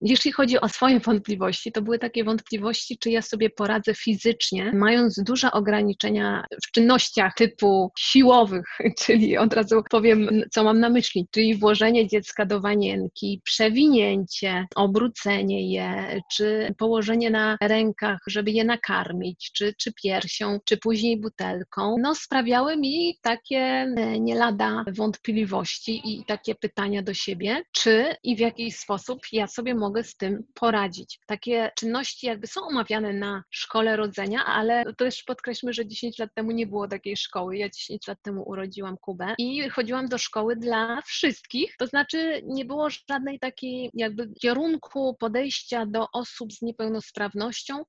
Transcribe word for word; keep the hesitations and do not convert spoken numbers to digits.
Jeśli chodzi o swoje wątpliwości, to były takie wątpliwości, czy ja sobie poradzę fizycznie, mając duże ograniczenia w czynnościach typu siłowych, czyli od razu powiem, co mam na myśli, czyli włożenie dziecka do wanienki, przewinięcie, obrócenie je, czy położenie na rękach, żeby je nakarmić, czy, czy piersią, czy później butelką, no sprawiały mi takie nie lada wątpliwości i takie pytania do siebie, czy i w jaki sposób ja sobie mogę z tym poradzić. Takie czynności jakby są omawiane na szkole rodzenia, ale też podkreślmy, że dziesięć lat temu nie było takiej szkoły. Ja dziesięć lat temu urodziłam Kubę i chodziłam do szkoły dla wszystkich, to znaczy nie było żadnej takiej jakby kierunku podejścia do osób z niepełnosprawnością,